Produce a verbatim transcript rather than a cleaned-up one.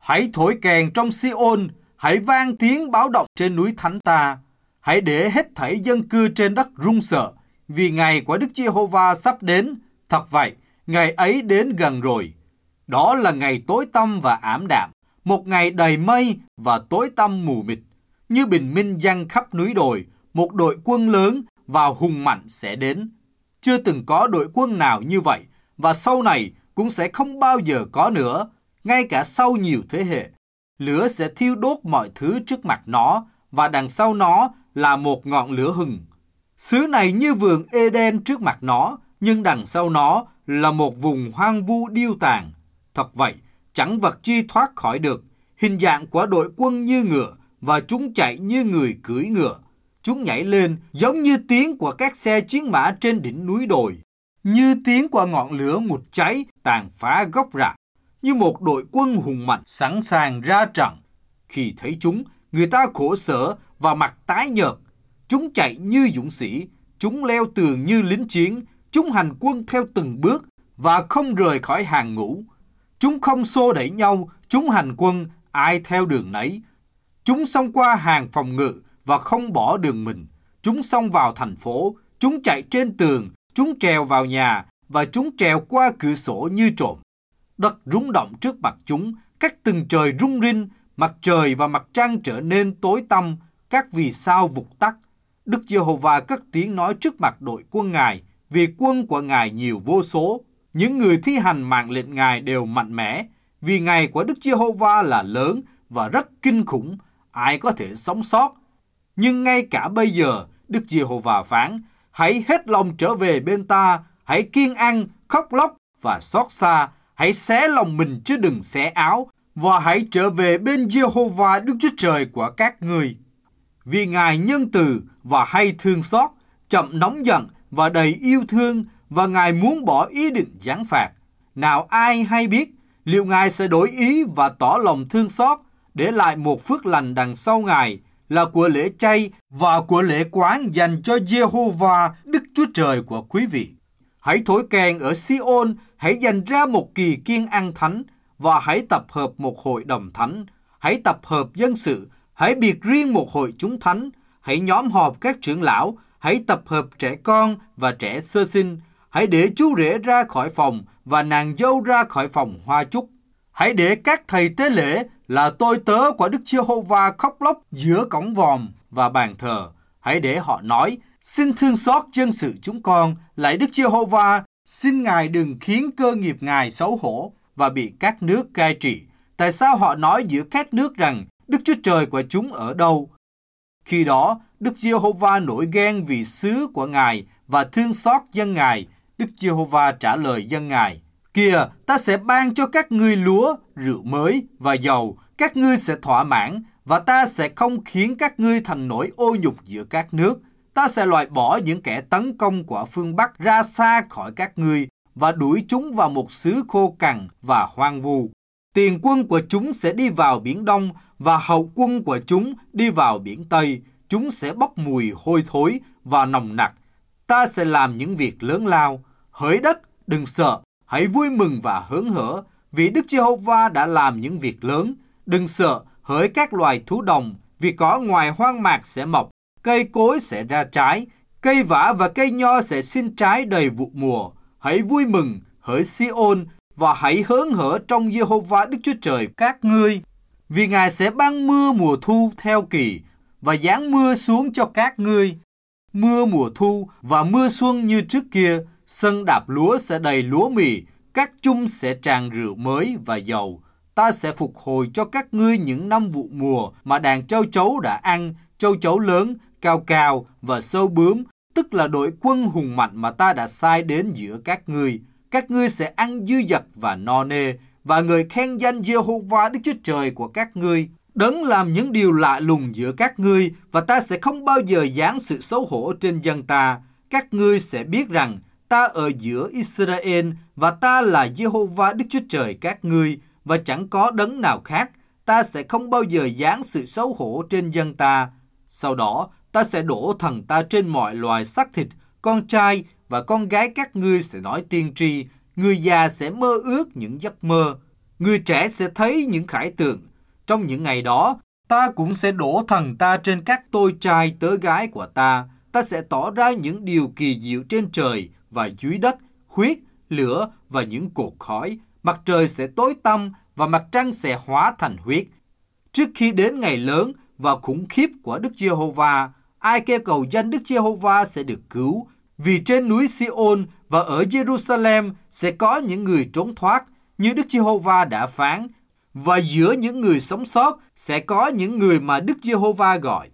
Hãy thổi kèn trong Si-ôn, hãy vang tiếng báo động trên núi thánh ta. Hãy để hết thảy dân cư trên đất run sợ, vì ngày của Đức Giê-hô-va sắp đến. Thật vậy, ngày ấy đến gần rồi. Đó là ngày tối tăm và ảm đạm, một ngày đầy mây và tối tăm mù mịt. Như bình minh giăng khắp núi đồi, một đội quân lớn và hùng mạnh sẽ đến. Chưa từng có đội quân nào như vậy, và sau này cũng sẽ không bao giờ có nữa, ngay cả sau nhiều thế hệ. Lửa sẽ thiêu đốt mọi thứ trước mặt nó, và đằng sau nó là một ngọn lửa hừng. Xứ này như vườn Ê-đen trước mặt nó, nhưng đằng sau nó là một vùng hoang vu điêu tàn. Thật vậy, chẳng vật chi thoát khỏi được. Hình dạng của đội quân như ngựa, và chúng chạy như người cưỡi ngựa. Chúng nhảy lên giống như tiếng của các xe chiến mã trên đỉnh núi đồi, như tiếng của ngọn lửa ngụt cháy tàn phá gốc rạ, như một đội quân hùng mạnh sẵn sàng ra trận. Khi thấy chúng, người ta khổ sở và mặt tái nhợt. Chúng chạy như dũng sĩ, chúng leo tường như lính chiến, chúng hành quân theo từng bước và không rời khỏi hàng ngũ. Chúng không xô đẩy nhau, chúng hành quân, ai theo đường nấy. Chúng xông qua hàng phòng ngự và không bỏ đường mình. Chúng xông vào thành phố, chúng chạy trên tường, chúng trèo vào nhà và chúng trèo qua cửa sổ như trộm. Đất rung động trước mặt chúng, các tầng trời rung rinh, mặt trời và mặt trăng trở nên tối tăm, các vì sao vụt tắt. Đức Giê-hô-va cất tiếng nói trước mặt đội quân Ngài, vì quân của Ngài nhiều vô số. Những người thi hành mạng lệnh Ngài đều mạnh mẽ, vì ngày của Đức Giê-hô-va là lớn và rất kinh khủng, ai có thể sống sót. Nhưng ngay cả bây giờ, Đức Giê-hô-va phán, hãy hết lòng trở về bên ta, hãy kiêng ăn, khóc lóc và xót xa, hãy xé lòng mình chứ đừng xé áo, và hãy trở về bên Giê-hô-va Đức Chúa Trời của các ngươi. Vì Ngài nhân từ và hay thương xót, chậm nóng giận và đầy yêu thương, và Ngài muốn bỏ ý định giáng phạt. Nào ai hay biết, liệu Ngài sẽ đổi ý và tỏ lòng thương xót, để lại một phước lành đằng sau Ngài, là của lễ chay và của lễ quán dành cho Giê-hô-va Đức Chúa Trời của quý vị. Hãy thổi kèn ở Si-ôn, hãy dành ra một kỳ kiêng ăn thánh, và hãy tập hợp một hội đồng thánh. Hãy tập hợp dân sự, hãy biệt riêng một hội chúng thánh. Hãy nhóm họp các trưởng lão, hãy tập hợp trẻ con và trẻ sơ sinh. Hãy để chú rể ra khỏi phòng và nàng dâu ra khỏi phòng hoa chúc. Hãy để các thầy tế lễ là tôi tớ của Đức Giê-hô-va khóc lóc giữa cổng vòm và bàn thờ. Hãy để họ nói, xin thương xót dân sự chúng con, lạy Đức Giê-hô-va, xin Ngài đừng khiến cơ nghiệp Ngài xấu hổ và bị các nước cai trị. Tại sao họ nói giữa các nước rằng Đức Chúa Trời của chúng ở đâu? Khi đó, Đức Giê-hô-va nổi ghen vì xứ của Ngài và thương xót dân Ngài. Đức Giê-hô-va trả lời dân Ngài, kìa, ta sẽ ban cho các ngươi lúa, rượu mới và dầu, các ngươi sẽ thỏa mãn, và ta sẽ không khiến các ngươi thành nỗi ô nhục giữa các nước. Ta sẽ loại bỏ những kẻ tấn công của phương Bắc ra xa khỏi các ngươi, và đuổi chúng vào một xứ khô cằn và hoang vu. Tiền quân của chúng sẽ đi vào biển Đông, và hậu quân của chúng đi vào biển Tây. Chúng sẽ bốc mùi hôi thối và nồng nặc. Ta sẽ làm những việc lớn lao. Hỡi đất, đừng sợ, hãy vui mừng và hớn hở, vì Đức Giê-hô-va đã làm những việc lớn. Đừng sợ, hỡi các loài thú đồng, vì cỏ ngoài hoang mạc sẽ mọc, cây cối sẽ ra trái, cây vả và cây nho sẽ sinh trái đầy vụ mùa. Hãy vui mừng, hỡi Si-ôn, và hãy hớn hở trong Giê-hô-va Đức Chúa Trời các ngươi, vì Ngài sẽ ban mưa mùa thu theo kỳ, và giáng mưa xuống cho các ngươi. Mưa mùa thu và mưa xuân như trước kia, sân đạp lúa sẽ đầy lúa mì, các chung sẽ tràn rượu mới và dầu. Ta sẽ phục hồi cho các ngươi những năm vụ mùa mà đàn châu chấu đã ăn, châu chấu lớn, cao cao và sâu bướm, tức là đội quân hùng mạnh mà ta đã sai đến giữa các ngươi. Các ngươi sẽ ăn dư dật và no nê, và người khen danh Giê-hô-va Đức Chúa Trời của các ngươi, đấng làm những điều lạ lùng giữa các ngươi, và ta sẽ không bao giờ giáng sự xấu hổ trên dân ta. Các ngươi sẽ biết rằng ta ở giữa Israel, và ta là Giê-hô-va Đức Chúa Trời các ngươi, và chẳng có đấng nào khác. Ta sẽ không bao giờ giáng sự xấu hổ trên dân ta. Sau đó, ta sẽ đổ thần ta trên mọi loài xác thịt, con trai và con gái các ngươi sẽ nói tiên tri, người già sẽ mơ ước những giấc mơ. Người trẻ sẽ thấy những khải tượng. Trong những ngày đó, ta cũng sẽ đổ thần ta trên các tôi trai tớ gái của ta. Ta sẽ tỏ ra những điều kỳ diệu trên trời và dưới đất, huyết, lửa và những cột khói. Mặt trời sẽ tối tăm và mặt trăng sẽ hóa thành huyết. Trước khi đến ngày lớn và khủng khiếp của Đức Giê-hô-va, ai kêu cầu danh Đức Giê-hô-va sẽ được cứu. Vì trên núi Si-ôn và ở Giê-ru-sa-lem sẽ có những người trốn thoát, như Đức Giê-hô-va đã phán. Và giữa những người sống sót sẽ có những người mà Đức Giê-hô-va gọi.